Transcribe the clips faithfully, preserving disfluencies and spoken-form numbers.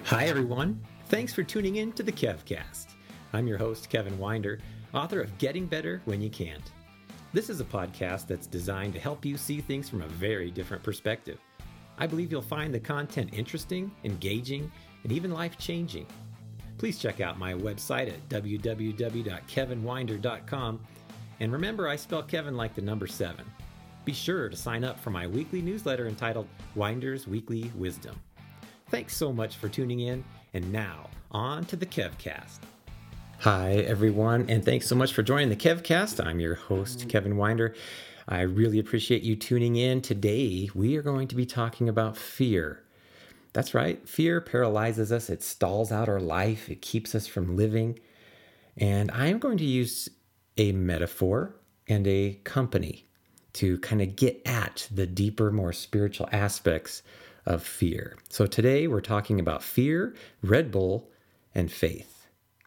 Hi, everyone. Thanks for tuning in to the KevCast. I'm your host, Kevin Winder, author of Getting Better When You Can't. This is a podcast that's designed to help you see things from a very different perspective. I believe you'll find the content interesting, engaging, and even life-changing. Please check out my website at w w w dot kevin winder dot com. And remember, I spell Kevin like the number seven. Be sure to sign up for my weekly newsletter entitled Winder's Weekly Wisdom. Thanks so much for tuning in, and now, on to the KevCast. Hi, everyone, and thanks so much for joining the KevCast. I'm your host, Kevin Winder. I really appreciate you tuning in. Today, we are going to be talking about fear. That's right, fear paralyzes us, it stalls out our life, it keeps us from living. And I'm going to use a metaphor and a company to kind of get at the deeper, more spiritual aspects of fear. So today we're talking about fear, Red Bull, and faith.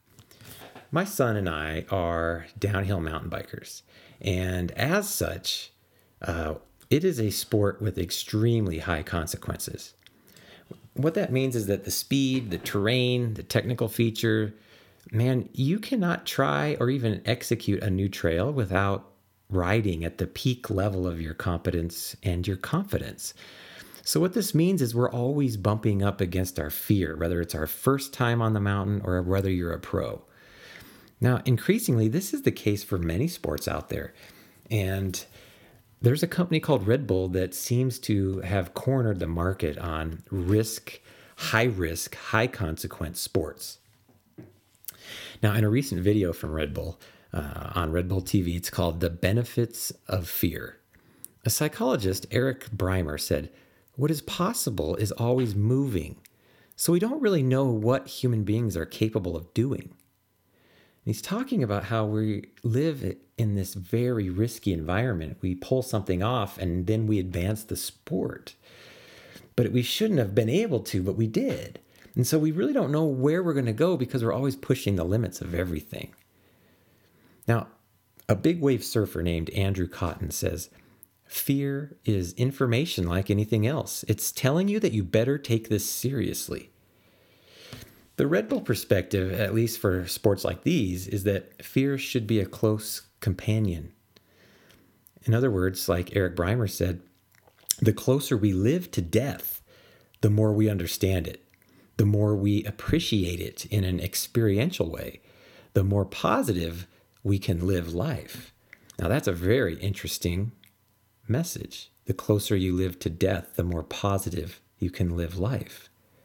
My son and I are downhill mountain bikers, and as such, uh, it is a sport with extremely high consequences. What that means is that the speed, the terrain, the technical feature, man, you cannot try or even execute a new trail without riding at the peak level of your competence and your confidence. So what this means is we're always bumping up against our fear, whether it's our first time on the mountain or whether you're a pro. Now, increasingly, this is the case for many sports out there. And there's a company called Red Bull that seems to have cornered the market on risk, high risk, high consequence sports. Now, in a recent video from Red Bull uh, on Red Bull T V, it's called The Benefits of Fear. A psychologist, Eric Breimer, said, "What is possible is always moving, so we don't really know what human beings are capable of doing." And he's talking about how we live in this very risky environment. We pull something off and then we advance the sport. But we shouldn't have been able to, but we did. And so we really don't know where we're going to go because we're always pushing the limits of everything. Now, a big wave surfer named Andrew Cotton says, "Fear is information like anything else. It's telling you that you better take this seriously." The Red Bull perspective, at least for sports like these, is that fear should be a close companion. In other words, like Eric Breimer said, the closer we live to death, the more we understand it, the more we appreciate it in an experiential way, the more positive we can live life. Now, that's a very interesting message. The closer you live to death, the more positive you can live life.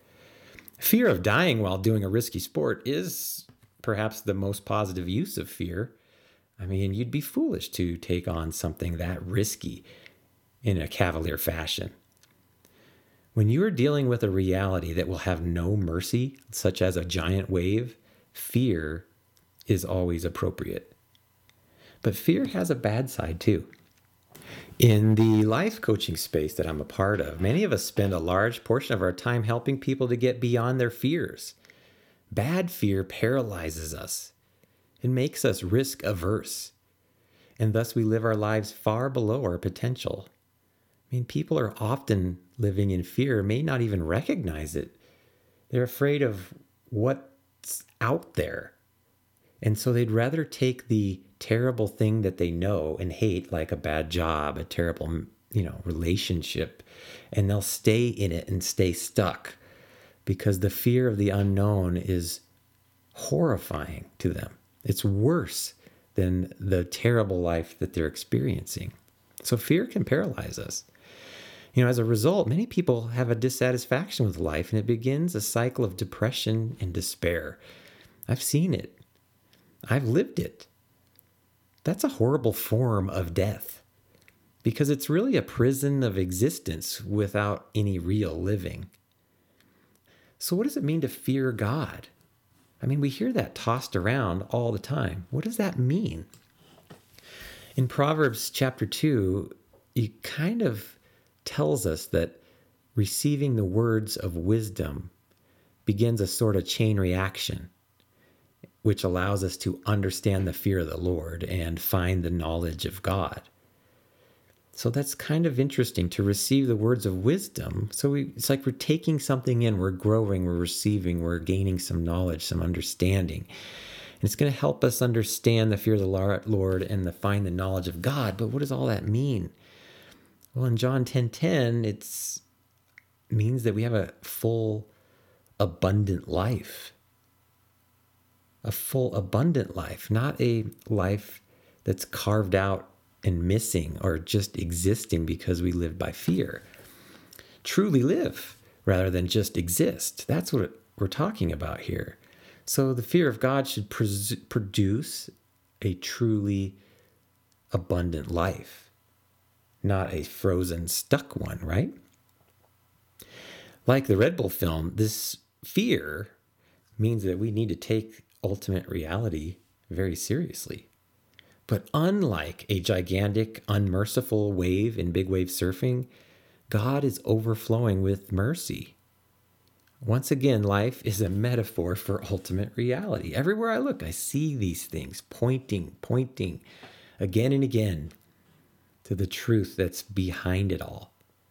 Fear of dying while doing a risky sport is perhaps the most positive use of fear. I mean, you'd be foolish to take on something that risky in a cavalier fashion. When you are dealing with a reality that will have no mercy, such as a giant wave, fear is always appropriate. But fear has a bad side too. In the life coaching space that I'm a part of, many of us spend a large portion of our time helping people to get beyond their fears. Bad fear paralyzes us. It makes us risk averse. And thus we live our lives far below our potential. I mean, people are often living in fear, may not even recognize it. They're afraid of what's out there. And so they'd rather take the terrible thing that they know and hate, like a bad job, a terrible, you know, relationship, and they'll stay in it and stay stuck because the fear of the unknown is horrifying to them. It's worse than the terrible life that they're experiencing. So fear can paralyze us. You know, as a result, many people have a dissatisfaction with life, and it begins a cycle of depression and despair. I've seen it. I've lived it. That's a horrible form of death because it's really a prison of existence without any real living. So what does it mean to fear God? I mean, we hear that tossed around all the time. What does that mean? In Proverbs chapter two, it kind of tells us that receiving the words of wisdom begins a sort of chain reaction, which allows us to understand the fear of the Lord and find the knowledge of God. So that's kind of interesting to receive the words of wisdom. So we, it's like we're taking something in, we're growing, we're receiving, we're gaining some knowledge, some understanding. And it's going to help us understand the fear of the Lord and the find the knowledge of God. But what does all that mean? Well, in John ten ten, it means that we have a full, abundant life. A full, abundant life, not a life that's carved out and missing or just existing because we live by fear. Truly live rather than just exist. That's what we're talking about here. So the fear of God should pres- produce a truly abundant life, not a frozen, stuck one, right? Like the Red Bull film, this fear means that we need to take ultimate reality very seriously. But unlike a gigantic, unmerciful wave in big wave surfing, God is overflowing with mercy. Once again, life is a metaphor for ultimate reality. Everywhere I look, I see these things pointing, pointing again and again to the truth that's behind it all.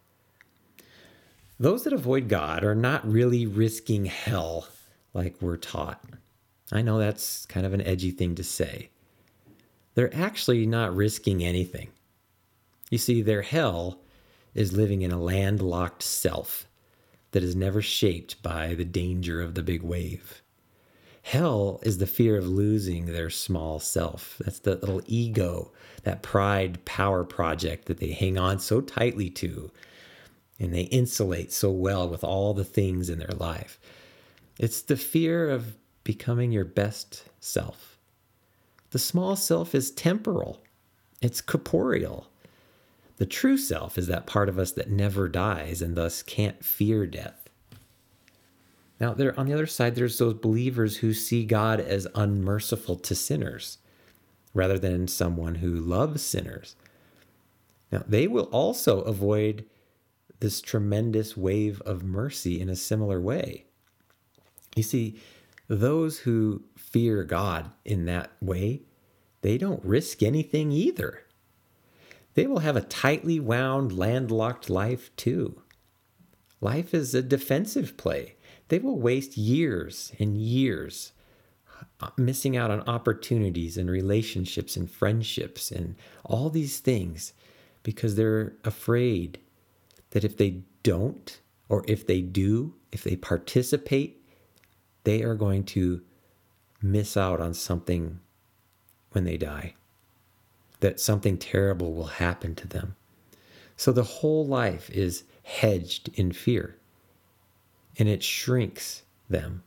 Those that avoid God are not really risking hell like we're taught. I know that's kind of an edgy thing to say. They're actually not risking anything. You see, their hell is living in a landlocked self that is never shaped by the danger of the big wave. Hell is the fear of losing their small self. That's the little ego, that pride power project that they hang on so tightly to, and they insulate so well with all the things in their life. It's the fear of becoming your best self. The small self is temporal. It's corporeal. The true self is that part of us that never dies and thus can't fear death. Now, there on the other side, there's those believers who see God as unmerciful to sinners rather than someone who loves sinners. Now, they will also avoid this tremendous wave of mercy in a similar way. You see, those who fear God in that way, they don't risk anything either. They will have a tightly wound, landlocked life too. Life is a defensive play. They will waste years and years missing out on opportunities and relationships and friendships and all these things because they're afraid that if they don't, or if they do, if they participate, they are going to miss out on something when they die, that something terrible will happen to them. So the whole life is hedged in fear, and it shrinks them.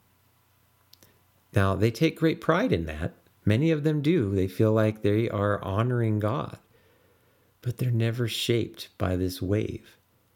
Now, they take great pride in that. Many of them do. They feel like they are honoring God, but they're never shaped by this wave.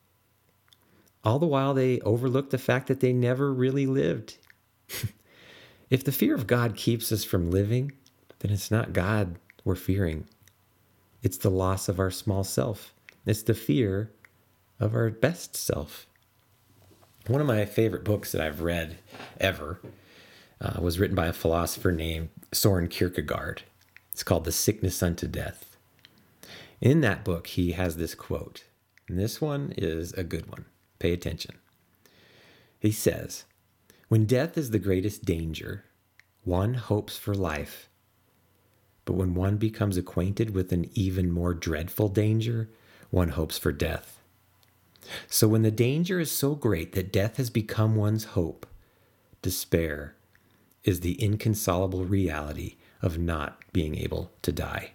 All the while, they overlook the fact that they never really lived. If the fear of God keeps us from living, then it's not God we're fearing. It's the loss of our small self. It's the fear of our best self. One of my favorite books that I've read ever uh, was written by a philosopher named Soren Kierkegaard. It's called The Sickness Unto Death. In that book, he has this quote, and this one is a good one. Pay attention. He says, "When death is the greatest danger, one hopes for life. But when one becomes acquainted with an even more dreadful danger, one hopes for death. So when the danger is so great that death has become one's hope, despair is the inconsolable reality of not being able to die."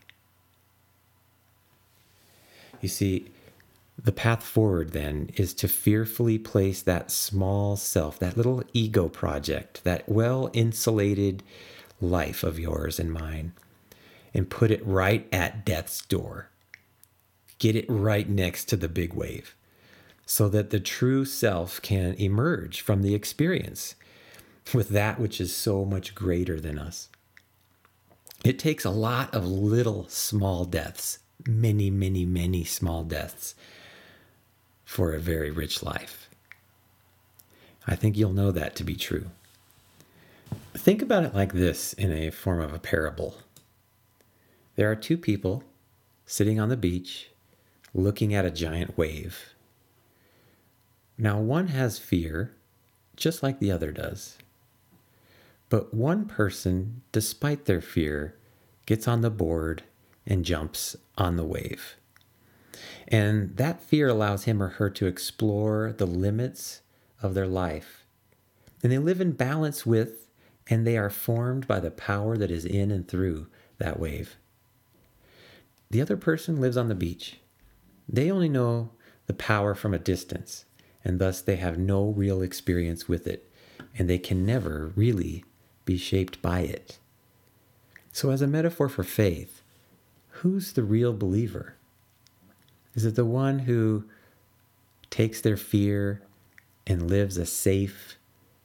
You see, the path forward then is to fearfully place that small self, that little ego project, that well-insulated life of yours and mine, and put it right at death's door. Get it right next to the big wave so that the true self can emerge from the experience with that which is so much greater than us. It takes a lot of little small deaths, many, many, many small deaths for a very rich life. I think you'll know that to be true. Think about it like this in a form of a parable. There are two people sitting on the beach, looking at a giant wave. Now, one has fear, just like the other does. But one person, despite their fear, gets on the board and jumps on the wave. And that fear allows him or her to explore the limits of their life. And they live in balance with, and they are formed by the power that is in and through that wave. The other person lives on the beach. They only know the power from a distance, and thus they have no real experience with it, and they can never really be shaped by it. So as a metaphor for faith, who's the real believer? Is it the one who takes their fear and lives a safe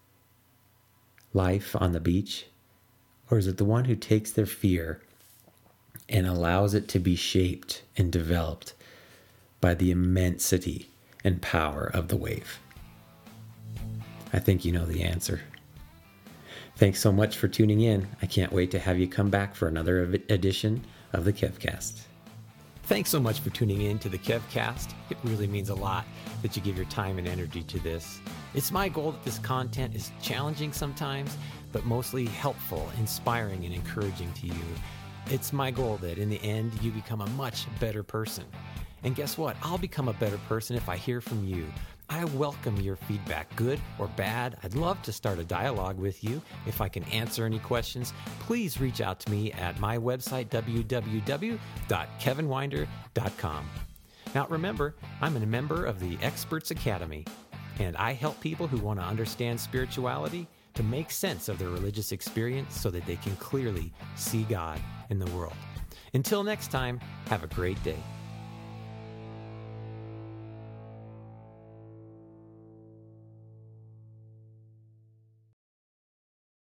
life on the beach? Or is it the one who takes their fear and allows it to be shaped and developed by the immensity and power of the wave? I think you know the answer. Thanks so much for tuning in. I can't wait to have you come back for another edition of the KevCast. Thanks so much for tuning in to the KevCast. It really means a lot that you give your time and energy to this. It's my goal that this content is challenging sometimes, but mostly helpful, inspiring, and encouraging to you. It's my goal that in the end, you become a much better person. And guess what? I'll become a better person if I hear from you. I welcome your feedback, good or bad. I'd love to start a dialogue with you. If I can answer any questions, please reach out to me at my website, w w w dot kevin winder dot com. Now remember, I'm a member of the Experts Academy, and I help people who want to understand spirituality to make sense of their religious experience so that they can clearly see God in the world. Until next time, have a great day.